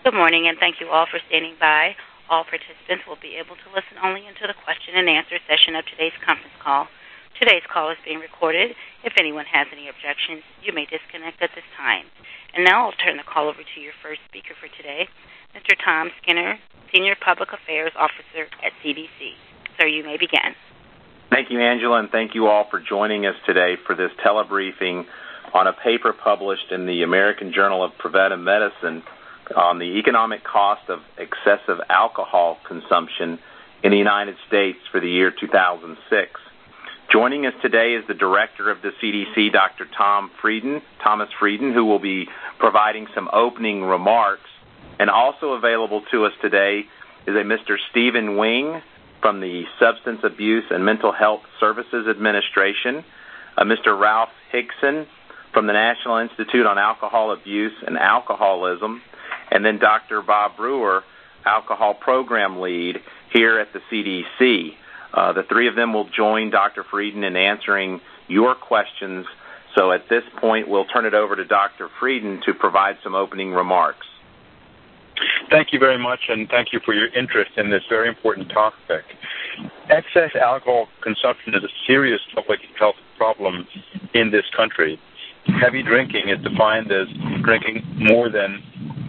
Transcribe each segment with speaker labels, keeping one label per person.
Speaker 1: Good morning, and thank you all for standing by. All participants will be able to listen only until the question and answer session of today's conference call. Today's call is being recorded. If anyone has any objections, you may disconnect at this time. And now I'll turn the call over to your first speaker for today, Mr. Tom Skinner, Senior Public Affairs Officer at CDC. Sir, you may begin.
Speaker 2: Thank you, Angela, and thank you all for joining us today for this telebriefing on a paper published in the American Journal of Preventive Medicine on the economic cost of excessive alcohol consumption in the United States for the year 2006. Joining us today is the director of the CDC, Dr. Thomas Frieden, who will be providing some opening remarks. And also available to us today is a Mr. Stephen Wing from the Substance Abuse and Mental Health Services Administration, Mr. Ralph Higson from the National Institute on Alcohol Abuse and Alcoholism, and then Dr. Bob Brewer, Alcohol Program Lead here at the CDC. The three of them will join Dr. Frieden in answering your questions. So at this point, we'll turn it over to Dr. Frieden to provide some opening remarks.
Speaker 3: Thank you very much, and thank you for your interest in this very important topic. Excess alcohol consumption is a serious public health problem in this country. Heavy drinking is defined as drinking more than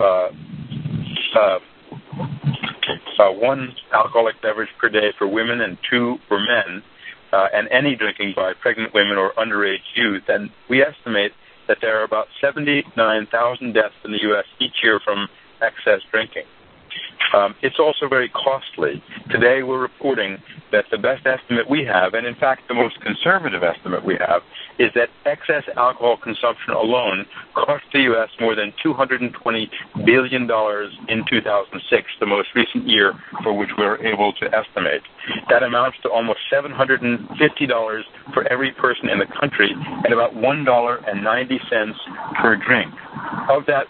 Speaker 3: one alcoholic beverage per day for women and 2 for men, and any drinking by pregnant women or underage youth. And we estimate that there are about 79,000 deaths in the U.S. each year from excess drinking. It's also very costly. Today we're reporting that the best estimate we have, and in fact the most conservative estimate we have, is that excess alcohol consumption alone cost the U.S. more than $220 billion in 2006, the most recent year for which we're able to estimate. That amounts to almost $750 for every person in the country and about $1.90 per drink. Of that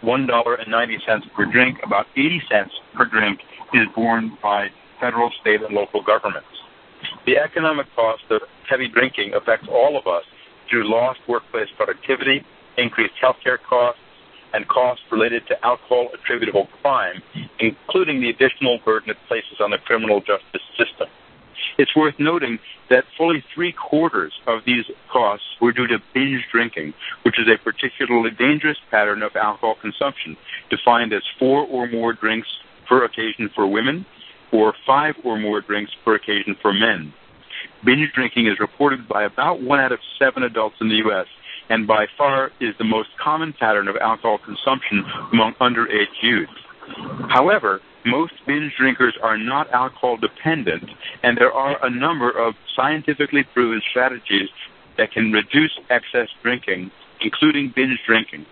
Speaker 3: $1.90 per drink, about 80 cents per drink is borne by federal, state, and local governments. The economic cost of heavy drinking affects all of us through lost workplace productivity, increased healthcare costs, and costs related to alcohol-attributable crime, including the additional burden it places on the criminal justice system. It's worth noting that fully 3/4 of these costs were due to binge drinking, which is a particularly dangerous pattern of alcohol consumption, defined as 4 or more drinks per occasion for women or 5 or more drinks per occasion for men. Binge drinking is reported by about 1 out of 7 adults in the U.S., and by far is the most common pattern of alcohol consumption among underage youth. However, most binge drinkers are not alcohol dependent, and there are a number of scientifically proven strategies that can reduce excess drinking, including binge drinking.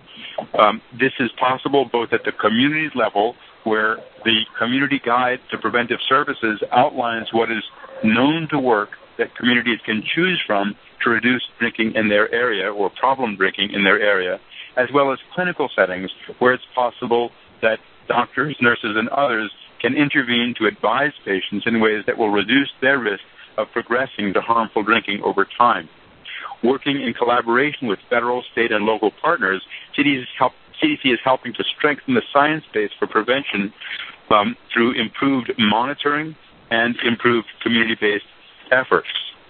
Speaker 3: This is possible both at the community level, where the Community Guide to Preventive Services outlines what is known to work that communities can choose from to reduce drinking in their area or problem drinking in their area, as well as clinical settings where it's possible that doctors, nurses, and others can intervene to advise patients in ways that will reduce their risk of progressing to harmful drinking over time. Working in collaboration with federal, state, and local partners, CDC is helping to strengthen the science base for prevention through improved monitoring and improved community-based efforts.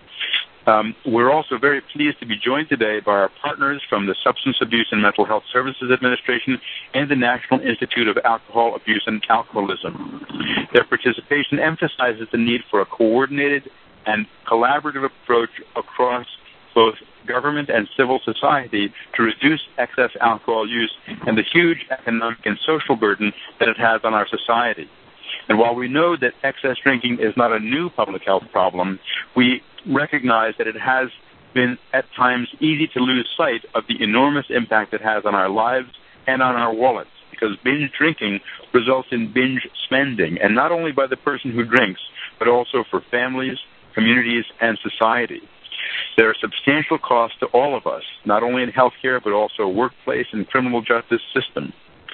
Speaker 3: We're also very pleased to be joined today by our partners from the Substance Abuse and Mental Health Services Administration and the National Institute of Alcohol Abuse and Alcoholism. Their participation emphasizes the need for a coordinated and collaborative approach across both government and civil society to reduce excess alcohol use and the huge economic and social burden that it has on our society. And while we know that excess drinking is not a new public health problem, we recognize that it has been at times easy to lose sight of the enormous impact it has on our lives and on our wallets, because binge drinking results in binge spending, and not only by the person who drinks, but also for families, communities, and society. There are substantial costs to all of us, not only in healthcare, but also workplace and criminal justice system.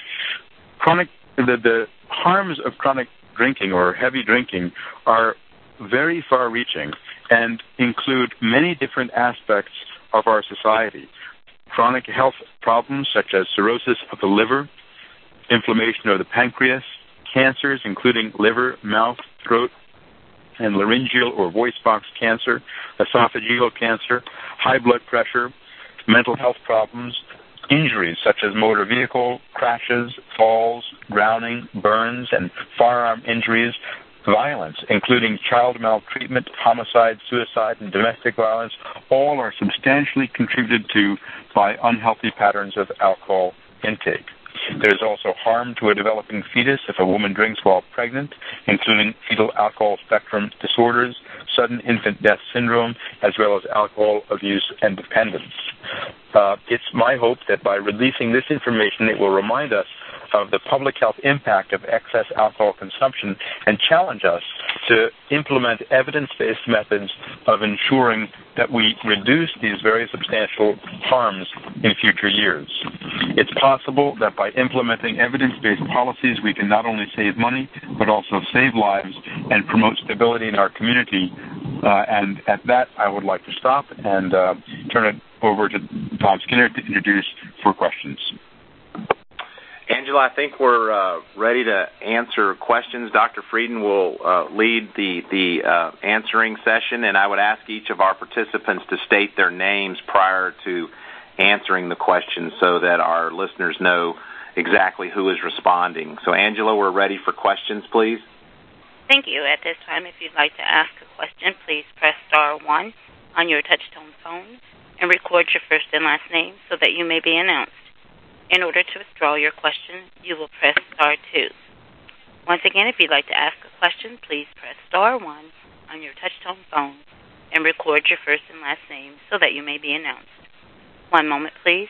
Speaker 3: The harms of chronic drinking or heavy drinking are very far-reaching and include many different aspects of our society. Chronic health problems such as cirrhosis of the liver, inflammation of the pancreas, cancers including liver, mouth, throat, and laryngeal or voice box cancer, esophageal cancer, high blood pressure, mental health problems, injuries such as motor vehicle crashes, falls, drowning, burns, and firearm injuries, violence, including child maltreatment, homicide, suicide, and domestic violence, all are substantially contributed to by unhealthy patterns of alcohol intake. There's also harm to a developing fetus if a woman drinks while pregnant, including fetal alcohol spectrum disorders, sudden infant death syndrome, as well as alcohol abuse and dependence. It's my hope that by releasing this information, it will remind us of the public health impact of excess alcohol consumption and challenge us to implement evidence-based methods of ensuring that we reduce these very substantial harms in future years. It's possible that by implementing evidence-based policies, we can not only save money, but also save lives and promote stability in our community. And at that, I would like to stop and turn it over to Tom Skinner to introduce for questions.
Speaker 2: Angela, I think we're ready to answer questions. Dr. Frieden will lead the answering session, and I would ask each of our participants to state their names prior to answering the questions so that our listeners know exactly who is responding. So, Angela, we're ready for questions, please.
Speaker 1: Thank you. At this time, if you'd like to ask a question, please press star 1 on your touch-tone phone and record your first and last name so that you may be announced. In order to withdraw your question, you will press star 2. Once again, if you'd like to ask a question, please press star 1 on your touch-tone phone and record your first and last name so that you may be announced. One moment, please.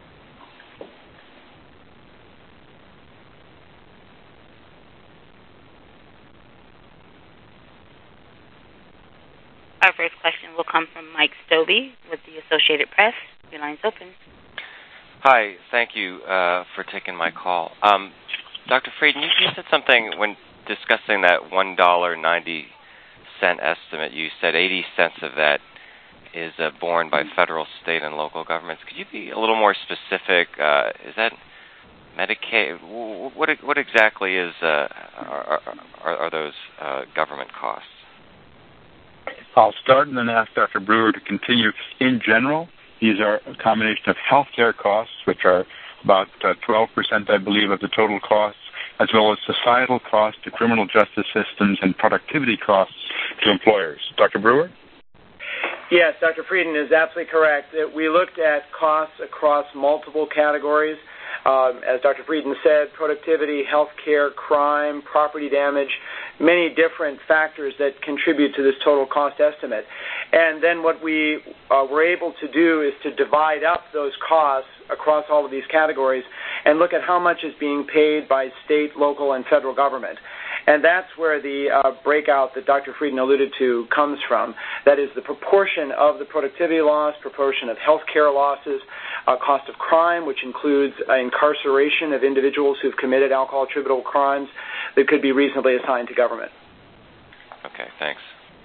Speaker 1: Our first question will come from Mike Stobie with the Associated Press. Your line's open.
Speaker 4: Hi, thank you for taking my call. Dr. Frieden, you said something when discussing that $1.90 estimate. You said 80 cents of that is borne by federal, state, and local governments. Could you be a little more specific? Is that Medicaid? What exactly is are those government costs?
Speaker 3: I'll start and then ask Dr. Brewer to continue. In general, these are a combination of health care costs, which are about 12%, I believe, of the total costs, as well as societal costs to criminal justice systems and productivity costs to employers. Dr. Brewer?
Speaker 5: Yes, Dr. Frieden is absolutely correct. We looked at costs across multiple categories. As Dr. Frieden said, productivity, health care, crime, property damage, many different factors that contribute to this total cost estimate. And then what we were able to do is to divide up those costs across all of these categories and look at how much is being paid by state, local, and federal government. And that's where the breakout that Dr. Frieden alluded to comes from. That is the proportion of the productivity loss, proportion of health care losses, cost of crime, which includes incarceration of individuals who've committed alcohol-attributable crimes that could be reasonably assigned to government.
Speaker 4: Okay, thanks.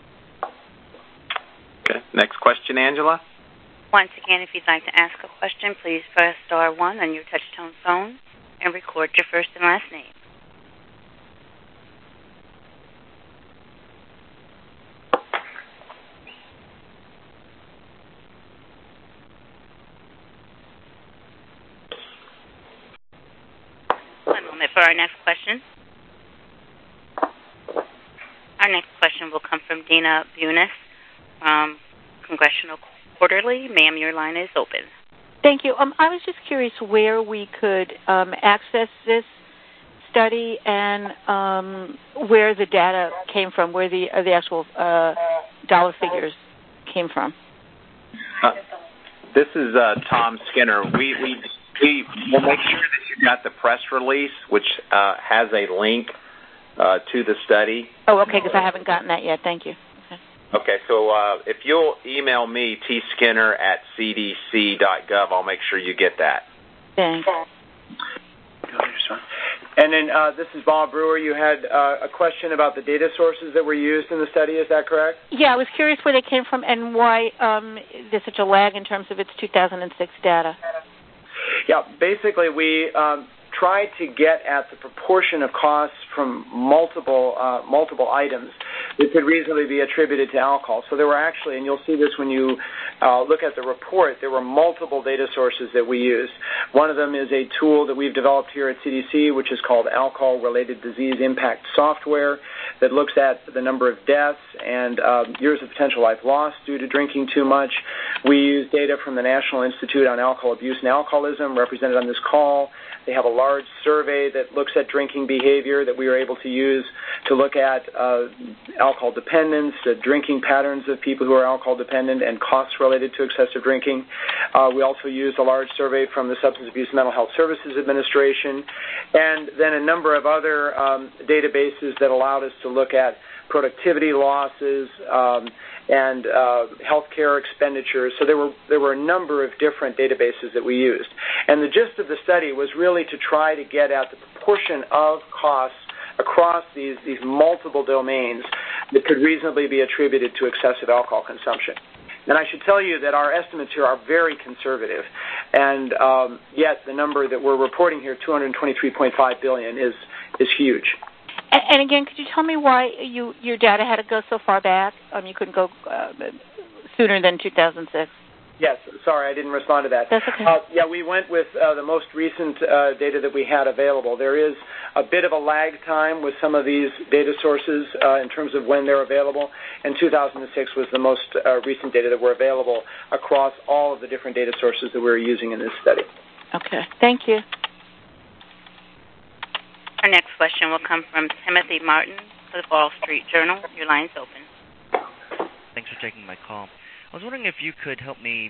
Speaker 2: Okay, next question, Angela.
Speaker 1: Once again, if you'd like to ask a question, please press star 1 on your touch-tone phone and record your first and last name. One moment for our next question. Our next question will come from Dina Bunis from Congressional Quarterly. Ma'am, your line is open.
Speaker 6: Thank you. I was just curious where we could access this study and where the data came from, where the actual dollar figures came from.
Speaker 2: This is Tom Skinner. We will make sure that you got the press release, which has a link to the study.
Speaker 6: Oh, okay, because I haven't gotten that yet. Thank you.
Speaker 2: Okay, so if you'll email me, tskinner@cdc.gov, I'll make sure you get that.
Speaker 6: Thanks.
Speaker 5: And then this is Bob Brewer. You had a question about the data sources that were used in the study. Is that correct?
Speaker 6: Yeah, I was curious where they came from and why there's such a lag in terms of its 2006 data.
Speaker 5: Yeah, basically we tried to get at the proportion of costs from multiple items that could reasonably be attributed to alcohol. So there were actually, and you'll see this when you look at the report, there were multiple data sources that we used. One of them is a tool that we've developed here at CDC, which is called Alcohol-Related Disease Impact Software, that looks at the number of deaths and years of potential life lost due to drinking too much. We use data from the National Institute on Alcohol Abuse and Alcoholism, represented on this call. They have a large survey that looks at drinking behavior that we were able to use to look at alcohol dependence, the drinking patterns of people who are alcohol dependent, and costs related to excessive drinking. We also used a large survey from the Substance Abuse and Mental Health Services Administration, and then a number of other databases that allowed us to look at productivity losses and healthcare expenditures. So there were a number of different databases that we used. And the gist of the study was really to try to get at the proportion of costs across these multiple domains that could reasonably be attributed to excessive alcohol consumption. And I should tell you that our estimates here are very conservative, and yet the number that we're reporting here, $223.5 billion, is huge.
Speaker 6: And again, could you tell me why your data had to go so far back? You couldn't go sooner than 2006.
Speaker 5: Yes, sorry, I didn't respond to that.
Speaker 6: That's okay.
Speaker 5: Yeah, we went with the most recent data that we had available. There is a bit of a lag time with some of these data sources in terms of when they're available, and 2006 was the most recent data that were available across all of the different data sources that we were using in this study.
Speaker 6: Okay, thank you.
Speaker 1: Our next question will come from Timothy Martin of the Wall Street Journal. Your line's open.
Speaker 7: Thanks for taking my call. I was wondering if you could help me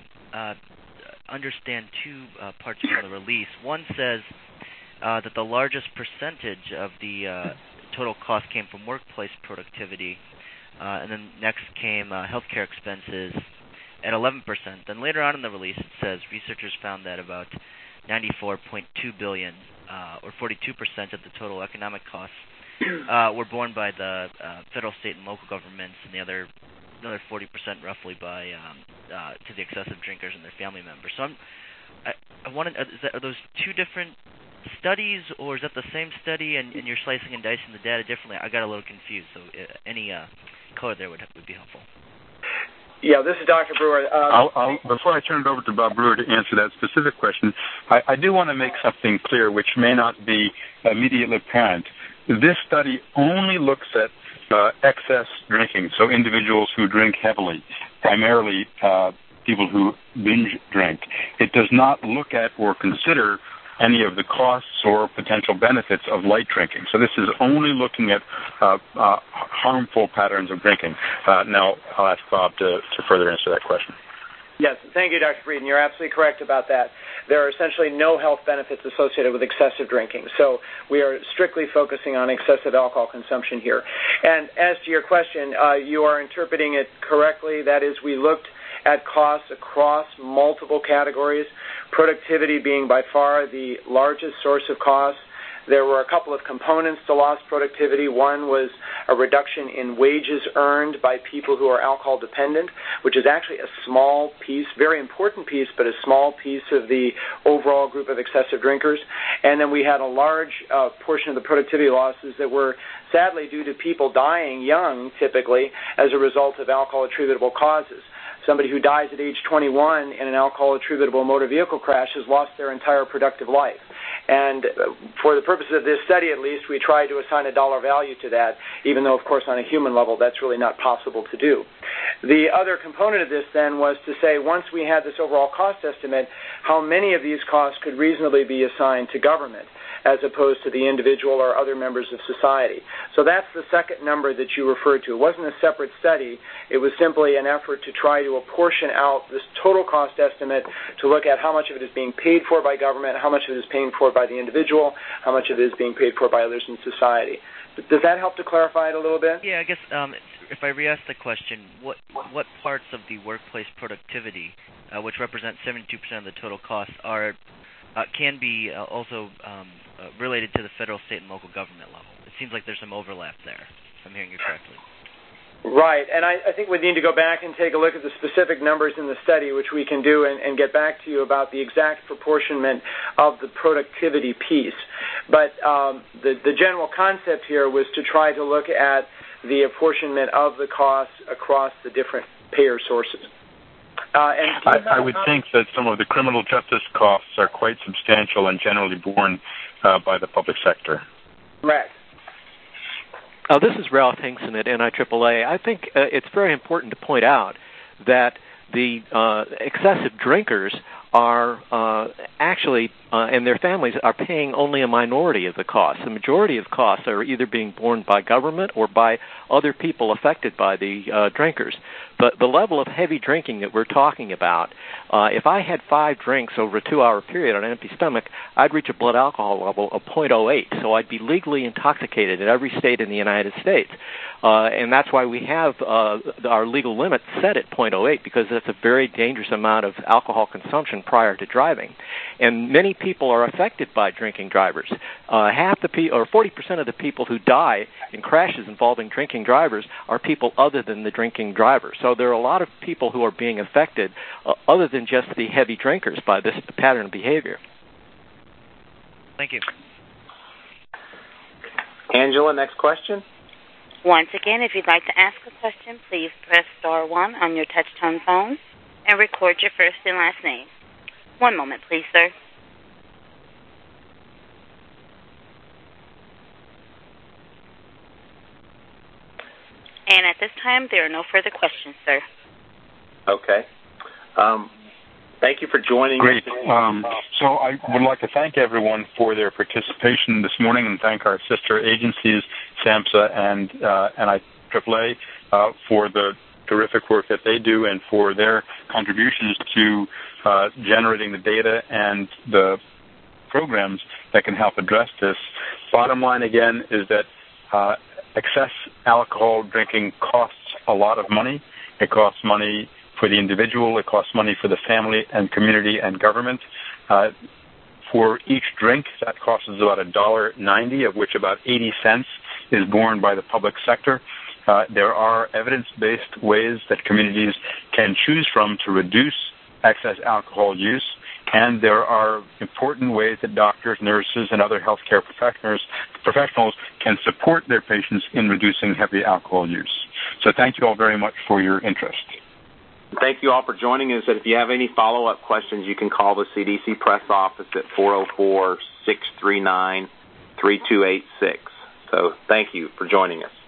Speaker 7: understand two parts from the release. One says that the largest percentage of the total cost came from workplace productivity, and then next came healthcare expenses at 11%. Then later on in the release it says researchers found that about $94.2 billion, or 42% of the total economic costs, were borne by the federal, state, and local governments, and the other 40% roughly by to the excessive drinkers and their family members. So I wanted, are those two different studies, or is that the same study and you're slicing and dicing the data differently? I got a little confused, so any color there would be helpful.
Speaker 5: Yeah, this is Dr. Brewer.
Speaker 3: Before I turn it over to Bob Brewer to answer that specific question, I do want to make something clear which may not be immediately apparent. This study only looks at excess drinking, so individuals who drink heavily, primarily people who binge drink. It does not look at or consider any of the costs or potential benefits of light drinking. So this is only looking at harmful patterns of drinking. Now I'll ask Bob to further answer that question.
Speaker 5: Yes, thank you, Dr. Frieden. You're absolutely correct about that. There are essentially no health benefits associated with excessive drinking. So we are strictly focusing on excessive alcohol consumption here. And as to your question, you are interpreting it correctly. That is, we looked at costs across multiple categories, productivity being by far the largest source of costs. There were a couple of components to lost productivity. One was a reduction in wages earned by people who are alcohol dependent, which is actually a small piece, very important piece, but a small piece of the overall group of excessive drinkers. And then we had a large portion of the productivity losses that were sadly due to people dying young, typically, as a result of alcohol-attributable causes. Somebody who dies at age 21 in an alcohol-attributable motor vehicle crash has lost their entire productive life. And for the purposes of this study, at least, we tried to assign a dollar value to that, even though, of course, on a human level, that's really not possible to do. The other component of this, then, was to say, once we had this overall cost estimate, how many of these costs could reasonably be assigned to government, as opposed to the individual or other members of society. So that's the second number that you referred to. It wasn't a separate study. It was simply an effort to try to apportion out this total cost estimate to look at how much of it is being paid for by government, how much of it is paid for by the individual, how much of it is being paid for by others in society. Does that help to clarify it a little bit?
Speaker 7: Yeah, I guess if I re-ask the question, what parts of the workplace productivity, which represent 72% of the total costs, can be also related to the federal, state, and local government level? It seems like there's some overlap there, if I'm hearing you correctly.
Speaker 5: Right, and I think we need to go back and take a look at the specific numbers in the study, which we can do, and get back to you about the exact proportionment of the productivity piece. But the general concept here was to try to look at the apportionment of the costs across the different payer sources.
Speaker 3: I would think that some of the criminal justice costs are quite substantial and generally borne by the public sector.
Speaker 5: Correct.
Speaker 8: This is Ralph Hinkson at NIAAA. I think it's very important to point out that the excessive drinkers are actually, and their families are paying only a minority of the costs. The majority of costs are either being borne by government or by other people affected by the drinkers. But the level of heavy drinking that we're talking about, if I had 5 drinks over a 2-hour period on an empty stomach, I'd reach a blood alcohol level of 0.08. So I'd be legally intoxicated in every state in the United States. And that's why we have our legal limit set at 0.08, because that's a very dangerous amount of alcohol consumption prior to driving. And many people are affected by drinking drivers. 40% of the people who die in crashes involving drinking drivers are people other than the drinking drivers. So there are a lot of people who are being affected other than just the heavy drinkers by this pattern of behavior.
Speaker 7: Thank you.
Speaker 2: Angela, next question.
Speaker 1: Once again, if you'd like to ask a question, please press star 1 on your touch-tone phone and record your first and last name. One moment, please, sir. And at this time, there are no further questions, sir.
Speaker 2: Okay. Thank you for joining
Speaker 3: us. Great.
Speaker 2: Great.
Speaker 3: So I would like to thank everyone for their participation this morning and thank our sister agencies, SAMHSA and NIAAA, for the terrific work that they do and for their contributions to generating the data and the programs that can help address this. Bottom line, again, is that excess alcohol drinking costs a lot of money. It costs money for the individual. It costs money for the family and community and government. For each drink, that costs us about $1.90, of which about 80 cents is borne by the public sector. There are evidence-based ways that communities can choose from to reduce excess alcohol use, and there are important ways that doctors, nurses, and other healthcare professionals can support their patients in reducing heavy alcohol use. So thank you all very much for your interest.
Speaker 2: Thank you all for joining us. If you have any follow-up questions, you can call the CDC press office at 404-639-3286. So thank you for joining us.